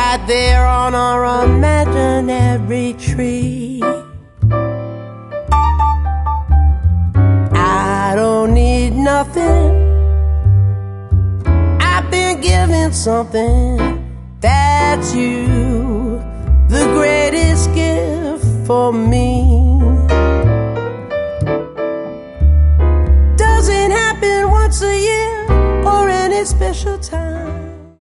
right there on our imaginary tree. I don't need nothing, I've been given something. That's you, the greatest gift for me. Doesn't happen once a year or any special time.